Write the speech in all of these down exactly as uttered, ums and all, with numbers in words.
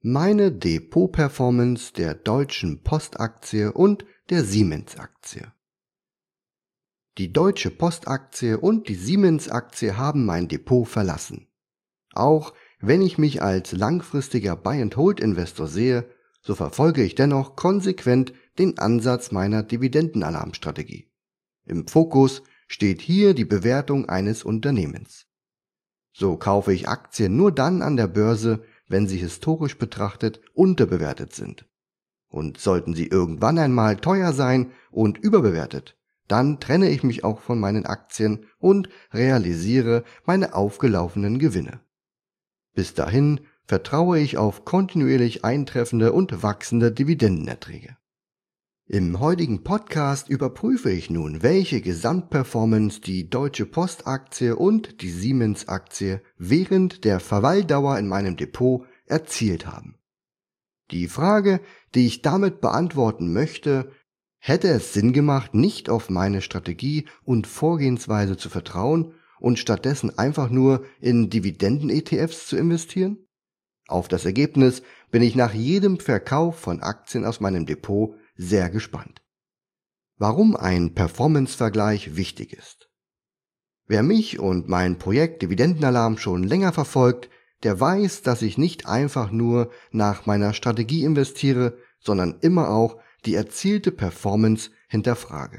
Meine Depot-Performance der Deutschen Post-Aktie und der Siemens-Aktie. Die Deutsche Post-Aktie und die Siemens-Aktie haben mein Depot verlassen. Auch wenn ich mich als langfristiger Buy-and-Hold-Investor sehe, so verfolge ich dennoch konsequent den Ansatz meiner Dividendenalarmstrategie. Im Fokus steht hier die Bewertung eines Unternehmens. So kaufe ich Aktien nur dann an der Börse, wenn sie historisch betrachtet unterbewertet sind. Und sollten sie irgendwann einmal teuer sein und überbewertet, dann trenne ich mich auch von meinen Aktien und realisiere meine aufgelaufenen Gewinne. Bis dahin vertraue ich auf kontinuierlich eintreffende und wachsende Dividendenerträge. Im heutigen Podcast überprüfe ich nun, welche Gesamtperformance die Deutsche Post-Aktie und die Siemens-Aktie während der Verweildauer in meinem Depot erzielt haben. Die Frage, die ich damit beantworten möchte: Hätte es Sinn gemacht, nicht auf meine Strategie und Vorgehensweise zu vertrauen und stattdessen einfach nur in Dividenden-E T Fs zu investieren? Auf das Ergebnis bin ich nach jedem Verkauf von Aktien aus meinem Depot sehr gespannt. Warum ein Performance-Vergleich wichtig ist. Wer mich und mein Projekt Dividendenalarm schon länger verfolgt, der weiß, dass ich nicht einfach nur nach meiner Strategie investiere, sondern immer auch die erzielte Performance hinterfrage.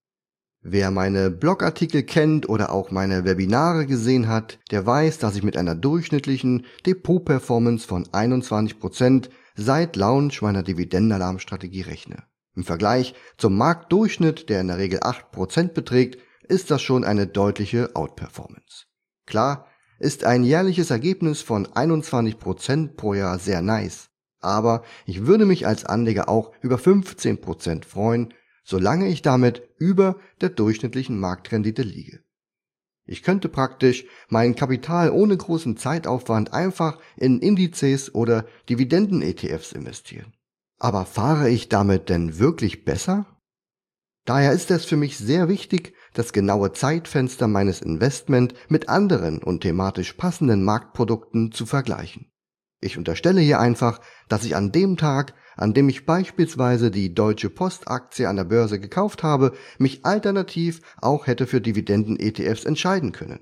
Wer meine Blogartikel kennt oder auch meine Webinare gesehen hat, der weiß, dass ich mit einer durchschnittlichen Depot-Performance von einundzwanzig Prozent seit Launch meiner Dividendenalarmstrategie rechne. Im Vergleich zum Marktdurchschnitt, der in der Regel acht Prozent beträgt, ist das schon eine deutliche Outperformance. Klar ist ein jährliches Ergebnis von einundzwanzig Prozent pro Jahr sehr nice, aber ich würde mich als Anleger auch über fünfzehn Prozent freuen, solange ich damit über der durchschnittlichen Marktrendite liege. Ich könnte praktisch mein Kapital ohne großen Zeitaufwand einfach in Indizes oder Dividenden-E T Fs investieren. Aber fahre ich damit denn wirklich besser? Daher ist es für mich sehr wichtig, das genaue Zeitfenster meines Investment mit anderen und thematisch passenden Marktprodukten zu vergleichen. Ich unterstelle hier einfach, dass ich an dem Tag, an dem ich beispielsweise die Deutsche Post-Aktie an der Börse gekauft habe, mich alternativ auch hätte für Dividenden-E T Fs entscheiden können.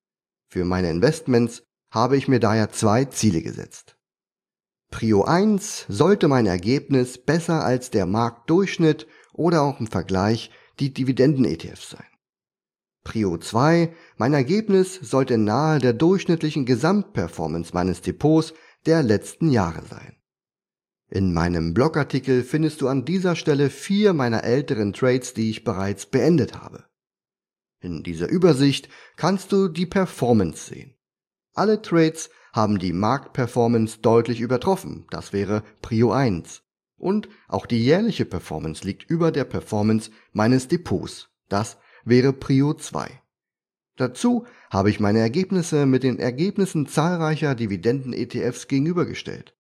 Für meine Investments habe ich mir daher zwei Ziele gesetzt. Prio eins sollte mein Ergebnis besser als der Marktdurchschnitt oder auch im Vergleich die Dividenden-E T Fs sein. Prio zwei, mein Ergebnis sollte nahe der durchschnittlichen Gesamtperformance meines Depots der letzten Jahre sein. In meinem Blogartikel findest du an dieser Stelle vier meiner älteren Trades, die ich bereits beendet habe. In dieser Übersicht kannst du die Performance sehen. Alle Trades haben die Marktperformance deutlich übertroffen, das wäre Prio eins. Und auch die jährliche Performance liegt über der Performance meines Depots, das wäre Prio zwei. Dazu habe ich meine Ergebnisse mit den Ergebnissen zahlreicher Dividenden-E T Fs gegenübergestellt.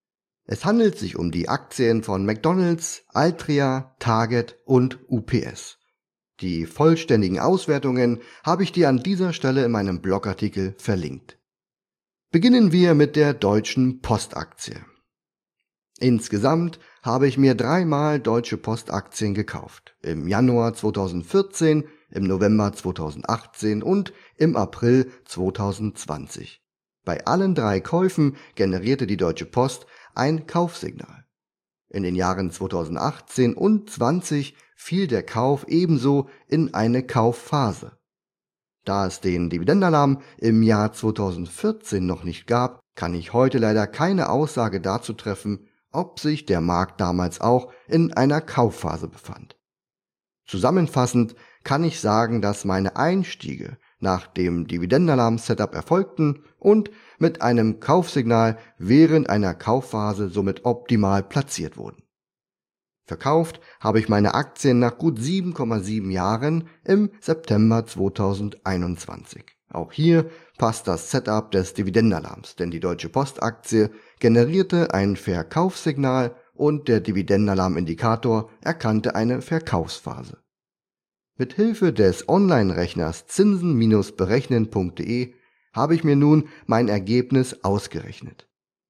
Es handelt sich um die Aktien von McDonald's, Altria, Target und U P S. Die vollständigen Auswertungen habe ich dir an dieser Stelle in meinem Blogartikel verlinkt. Beginnen wir mit der Deutschen Post-Aktie. Insgesamt habe ich mir dreimal Deutsche Post-Aktien gekauft. Im Januar zweitausendvierzehn, im November zweitausendachtzehn und im April zweitausendzwanzig. Bei allen drei Käufen generierte die Deutsche Post ein Kaufsignal. In den Jahren zweitausendachtzehn und zwanzig fiel der Kauf ebenso in eine Kaufphase. Da es den Dividendenalarm im Jahr zweitausendvierzehn noch nicht gab, kann ich heute leider keine Aussage dazu treffen, ob sich der Markt damals auch in einer Kaufphase befand. Zusammenfassend kann ich sagen, dass meine Einstiege nach dem Dividendenalarm-Setup erfolgten und mit einem Kaufsignal während einer Kaufphase somit optimal platziert wurden. Verkauft habe ich meine Aktien nach gut sieben Komma sieben Jahren im September zweitausendeinundzwanzig. Auch hier passt das Setup des Dividendenalarms, denn die Deutsche Post-Aktie generierte ein Verkaufssignal und der Dividendenalarm-Indikator erkannte eine Verkaufsphase. Mit Hilfe des Online-Rechners zinsen Bindestrich berechnen Punkt de habe ich mir nun mein Ergebnis ausgerechnet.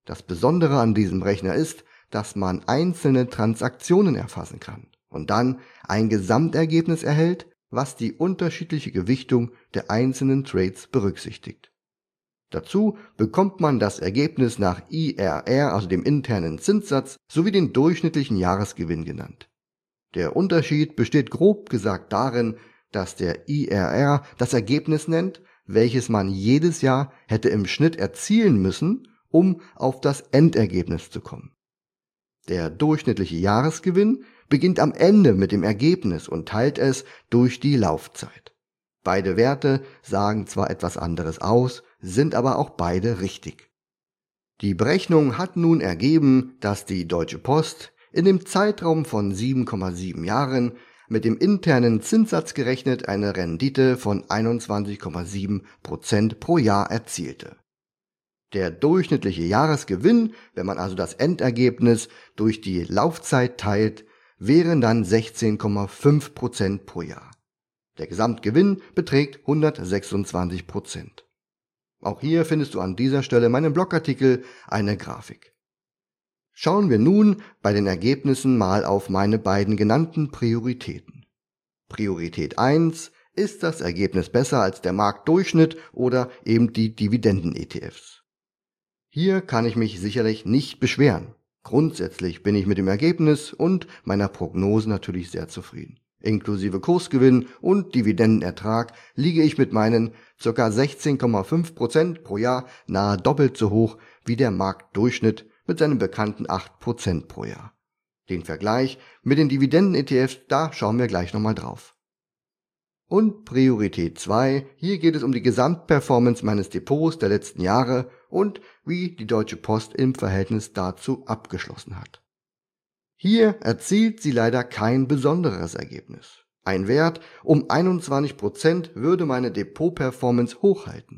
Das Besondere an diesem Rechner ist, dass man einzelne Transaktionen erfassen kann und dann ein Gesamtergebnis erhält, was die unterschiedliche Gewichtung der einzelnen Trades berücksichtigt. Dazu bekommt man das Ergebnis nach I R R, also dem internen Zinssatz, sowie den durchschnittlichen Jahresgewinn genannt. Der Unterschied besteht grob gesagt darin, dass der I R R das Ergebnis nennt, welches man jedes Jahr hätte im Schnitt erzielen müssen, um auf das Endergebnis zu kommen. Der durchschnittliche Jahresgewinn beginnt am Ende mit dem Ergebnis und teilt es durch die Laufzeit. Beide Werte sagen zwar etwas anderes aus, sind aber auch beide richtig. Die Berechnung hat nun ergeben, dass die Deutsche Post in dem Zeitraum von sieben Komma sieben Jahren mit dem internen Zinssatz gerechnet eine Rendite von einundzwanzig Komma sieben Prozent pro Jahr erzielte. Der durchschnittliche Jahresgewinn, wenn man also das Endergebnis durch die Laufzeit teilt, wären dann sechzehn Komma fünf Prozent pro Jahr. Der Gesamtgewinn beträgt hundertsechsundzwanzig Prozent. Auch hier findest du an dieser Stelle in meinem Blogartikel eine Grafik. Schauen wir nun bei den Ergebnissen mal auf meine beiden genannten Prioritäten. Priorität eins: Ist das Ergebnis besser als der Marktdurchschnitt oder eben die Dividenden-E T Fs? Hier kann ich mich sicherlich nicht beschweren. Grundsätzlich bin ich mit dem Ergebnis und meiner Prognose natürlich sehr zufrieden. Inklusive Kursgewinn und Dividendenertrag liege ich mit meinen ca. sechzehn Komma fünf Prozent pro Jahr nahe doppelt so hoch wie der Marktdurchschnitt mit seinen bekannten acht Prozent pro Jahr. Den Vergleich mit den Dividenden-E T Fs, da schauen wir gleich nochmal drauf. Und Priorität zwei, hier geht es um die Gesamtperformance meines Depots der letzten Jahre und wie die Deutsche Post im Verhältnis dazu abgeschlossen hat. Hier erzielt sie leider kein besonderes Ergebnis. Ein Wert um einundzwanzig Prozent würde meine Depot-Performance hochhalten.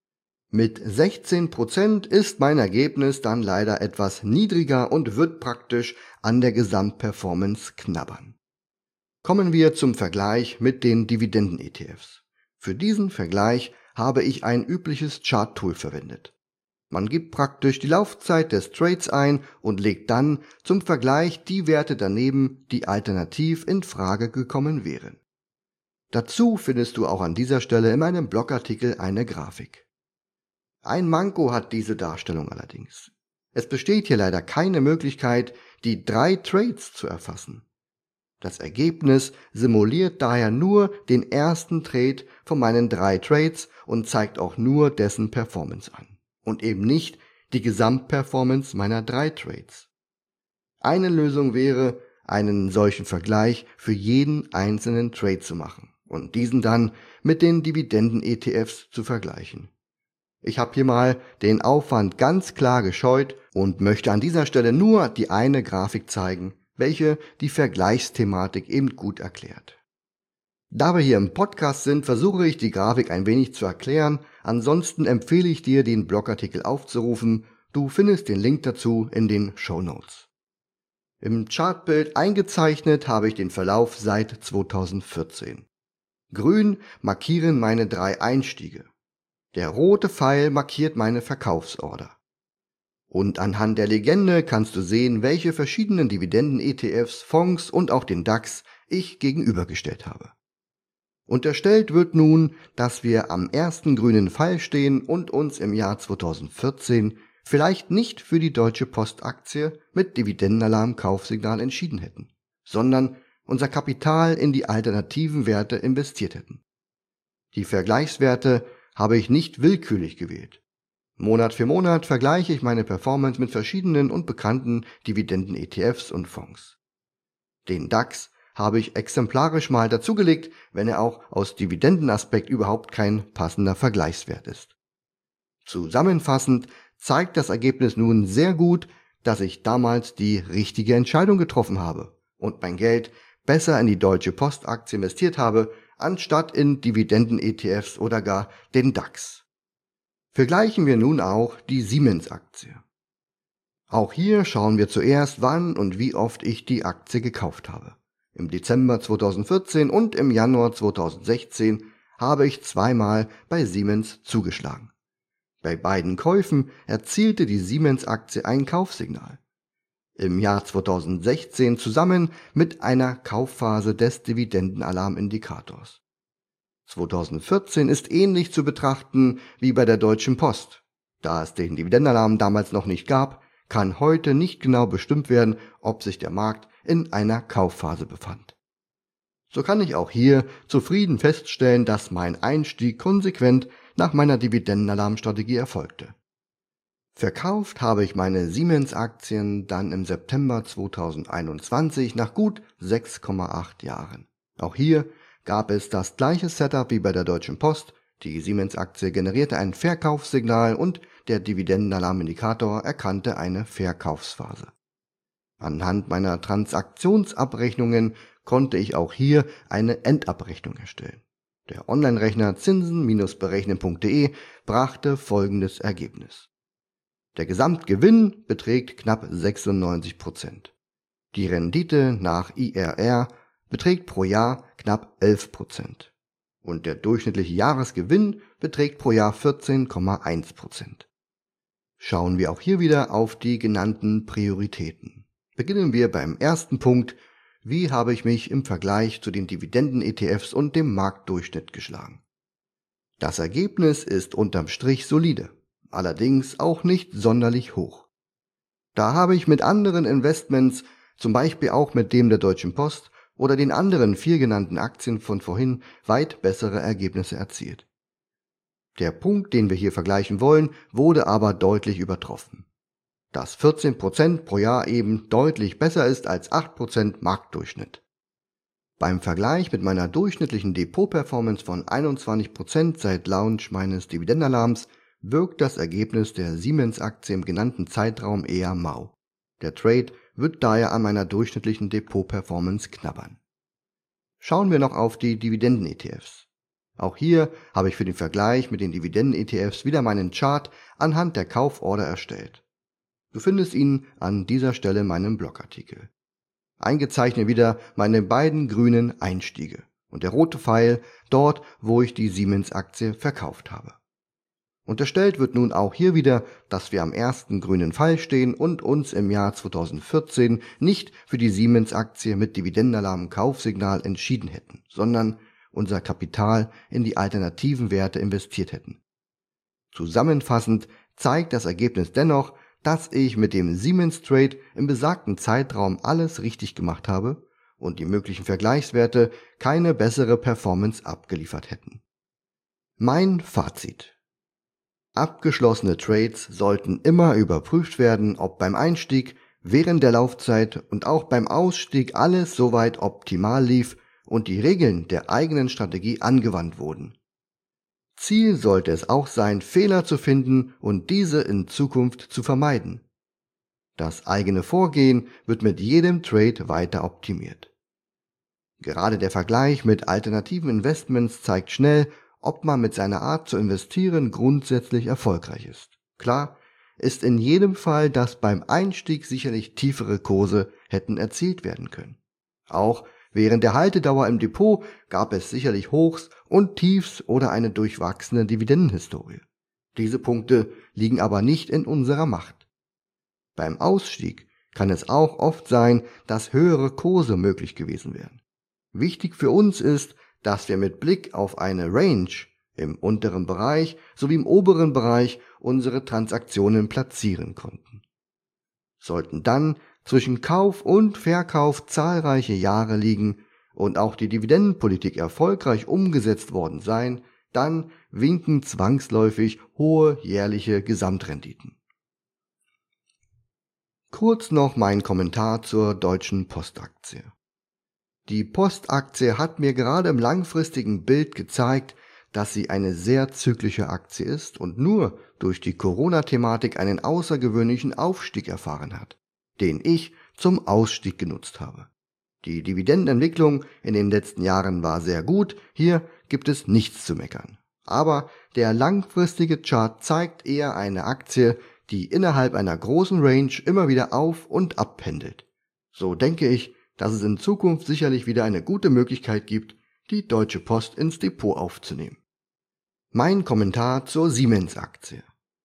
Mit sechzehn Prozent ist mein Ergebnis dann leider etwas niedriger und wird praktisch an der Gesamtperformance knabbern. Kommen wir zum Vergleich mit den Dividenden-E T Fs. Für diesen Vergleich habe ich ein übliches Chart-Tool verwendet. Man gibt praktisch die Laufzeit des Trades ein und legt dann zum Vergleich die Werte daneben, die alternativ in Frage gekommen wären. Dazu findest du auch an dieser Stelle in meinem Blogartikel eine Grafik. Ein Manko hat diese Darstellung allerdings. Es besteht hier leider keine Möglichkeit, die drei Trades zu erfassen. Das Ergebnis simuliert daher nur den ersten Trade von meinen drei Trades und zeigt auch nur dessen Performance an und eben nicht die Gesamtperformance meiner drei Trades. Eine Lösung wäre, einen solchen Vergleich für jeden einzelnen Trade zu machen und diesen dann mit den Dividenden-E T Fs zu vergleichen. Ich habe hier mal den Aufwand ganz klar gescheut und möchte an dieser Stelle nur die eine Grafik zeigen, welche die Vergleichsthematik eben gut erklärt. Da wir hier im Podcast sind, versuche ich die Grafik ein wenig zu erklären, ansonsten empfehle ich dir, den Blogartikel aufzurufen, du findest den Link dazu in den Shownotes. Im Chartbild eingezeichnet habe ich den Verlauf seit zweitausendvierzehn. Grün markieren meine drei Einstiege. Der rote Pfeil markiert meine Verkaufsorder. Und anhand der Legende kannst du sehen, welche verschiedenen Dividenden-E T Fs, Fonds und auch den DAX ich gegenübergestellt habe. Unterstellt wird nun, dass wir am ersten grünen Pfeil stehen und uns im Jahr zweitausendvierzehn vielleicht nicht für die Deutsche Post Aktie mit Dividendenalarm-Kaufsignal entschieden hätten, sondern unser Kapital in die alternativen Werte investiert hätten. Die Vergleichswerte habe ich nicht willkürlich gewählt. Monat für Monat vergleiche ich meine Performance mit verschiedenen und bekannten Dividenden-E T Fs und Fonds. Den DAX habe ich exemplarisch mal dazugelegt, wenn er auch aus Dividendenaspekt überhaupt kein passender Vergleichswert ist. Zusammenfassend zeigt das Ergebnis nun sehr gut, dass ich damals die richtige Entscheidung getroffen habe und mein Geld besser in die Deutsche Post Aktie investiert habe, anstatt in Dividenden-E T Fs oder gar den DAX. Vergleichen wir nun auch die Siemens-Aktie. Auch hier schauen wir zuerst, wann und wie oft ich die Aktie gekauft habe. Im Dezember zweitausendvierzehn und im Januar zweitausendsechzehn habe ich zweimal bei Siemens zugeschlagen. Bei beiden Käufen erzielte die Siemens-Aktie ein Kaufsignal. Im Jahr zweitausendsechzehn zusammen mit einer Kaufphase des Dividendenalarmindikators. zweitausendvierzehn ist ähnlich zu betrachten wie bei der Deutschen Post. Da es den Dividendenalarm damals noch nicht gab, kann heute nicht genau bestimmt werden, ob sich der Markt in einer Kaufphase befand. So kann ich auch hier zufrieden feststellen, dass mein Einstieg konsequent nach meiner Dividendenalarmstrategie erfolgte. Verkauft habe ich meine Siemens-Aktien dann im September zweitausendeinundzwanzig nach gut sechs Komma acht Jahren. Auch hier gab es das gleiche Setup wie bei der Deutschen Post. Die Siemens-Aktie generierte ein Verkaufssignal und der Dividendenalarmindikator erkannte eine Verkaufsphase. Anhand meiner Transaktionsabrechnungen konnte ich auch hier eine Endabrechnung erstellen. Der Online-Rechner zinsen berechnen punkt de brachte folgendes Ergebnis. Der Gesamtgewinn beträgt knapp sechsundneunzig Prozent. Die Rendite nach I R R beträgt pro Jahr knapp elf Prozent. Und der durchschnittliche Jahresgewinn beträgt pro Jahr vierzehn Komma eins Prozent. Schauen wir auch hier wieder auf die genannten Prioritäten. Beginnen wir beim ersten Punkt. Wie habe ich mich im Vergleich zu den Dividenden-E T Fs und dem Marktdurchschnitt geschlagen? Das Ergebnis ist unterm Strich solide, allerdings auch nicht sonderlich hoch. Da habe ich mit anderen Investments, zum Beispiel auch mit dem der Deutschen Post oder den anderen vier genannten Aktien von vorhin, weit bessere Ergebnisse erzielt. Der Punkt, den wir hier vergleichen wollen, wurde aber deutlich übertroffen. Dass vierzehn Prozent pro Jahr eben deutlich besser ist als acht Prozent Marktdurchschnitt. Beim Vergleich mit meiner durchschnittlichen Depot-Performance von einundzwanzig Prozent seit Launch meines Dividendenalarms wirkt das Ergebnis der Siemens-Aktie im genannten Zeitraum eher mau. Der Trade wird daher an meiner durchschnittlichen Depot-Performance knabbern. Schauen wir noch auf die Dividenden-E T Fs. Auch hier habe ich für den Vergleich mit den Dividenden-E T Fs wieder meinen Chart anhand der Kauforder erstellt. Du findest ihn an dieser Stelle in meinem Blogartikel. Eingezeichnet wieder meine beiden grünen Einstiege und der rote Pfeil dort, wo ich die Siemens-Aktie verkauft habe. Unterstellt wird nun auch hier wieder, dass wir am ersten grünen Pfeil stehen und uns im Jahr zweitausendvierzehn nicht für die Siemens-Aktie mit Dividendenalarm-Kaufsignal entschieden hätten, sondern unser Kapital in die alternativen Werte investiert hätten. Zusammenfassend zeigt das Ergebnis dennoch, dass ich mit dem Siemens-Trade im besagten Zeitraum alles richtig gemacht habe und die möglichen Vergleichswerte keine bessere Performance abgeliefert hätten. Mein Fazit: Abgeschlossene Trades sollten immer überprüft werden, ob beim Einstieg, während der Laufzeit und auch beim Ausstieg alles soweit optimal lief und die Regeln der eigenen Strategie angewandt wurden. Ziel sollte es auch sein, Fehler zu finden und diese in Zukunft zu vermeiden. Das eigene Vorgehen wird mit jedem Trade weiter optimiert. Gerade der Vergleich mit alternativen Investments zeigt schnell, ob man mit seiner Art zu investieren grundsätzlich erfolgreich ist. Klar ist in jedem Fall, dass beim Einstieg sicherlich tiefere Kurse hätten erzielt werden können. Auch während der Haltedauer im Depot gab es sicherlich Hochs und Tiefs oder eine durchwachsene Dividendenhistorie. Diese Punkte liegen aber nicht in unserer Macht. Beim Ausstieg kann es auch oft sein, dass höhere Kurse möglich gewesen wären. Wichtig für uns ist, dass wir mit Blick auf eine Range im unteren Bereich sowie im oberen Bereich unsere Transaktionen platzieren konnten. Sollten dann zwischen Kauf und Verkauf zahlreiche Jahre liegen und auch die Dividendenpolitik erfolgreich umgesetzt worden sein, dann winken zwangsläufig hohe jährliche Gesamtrenditen. Kurz noch mein Kommentar zur Deutschen Postaktie. Die Postaktie hat mir gerade im langfristigen Bild gezeigt, dass sie eine sehr zyklische Aktie ist und nur durch die Corona-Thematik einen außergewöhnlichen Aufstieg erfahren hat, den ich zum Ausstieg genutzt habe. Die Dividendenentwicklung in den letzten Jahren war sehr gut, hier gibt es nichts zu meckern. Aber der langfristige Chart zeigt eher eine Aktie, die innerhalb einer großen Range immer wieder auf- und abpendelt. So denke ich, dass es in Zukunft sicherlich wieder eine gute Möglichkeit gibt, die Deutsche Post ins Depot aufzunehmen. Mein Kommentar zur Siemens-Aktie.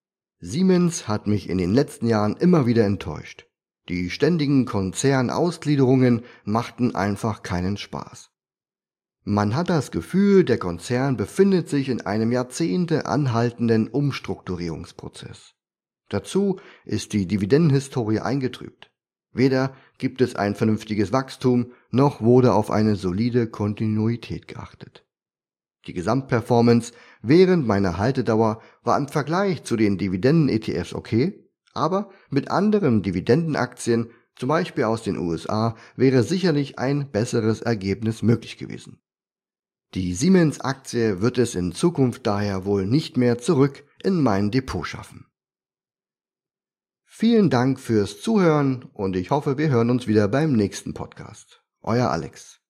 Siemens hat mich in den letzten Jahren immer wieder enttäuscht. Die ständigen Konzernausgliederungen machten einfach keinen Spaß. Man hat das Gefühl, der Konzern befindet sich in einem Jahrzehnte anhaltenden Umstrukturierungsprozess. Dazu ist die Dividendenhistorie eingetrübt. Weder gibt es ein vernünftiges Wachstum, noch wurde auf eine solide Kontinuität geachtet. Die Gesamtperformance während meiner Haltedauer war im Vergleich zu den Dividenden-E T Fs okay, aber mit anderen Dividendenaktien, zum Beispiel aus den U S A, wäre sicherlich ein besseres Ergebnis möglich gewesen. Die Siemens-Aktie wird es in Zukunft daher wohl nicht mehr zurück in mein Depot schaffen. Vielen Dank fürs Zuhören und ich hoffe, wir hören uns wieder beim nächsten Podcast. Euer Alex.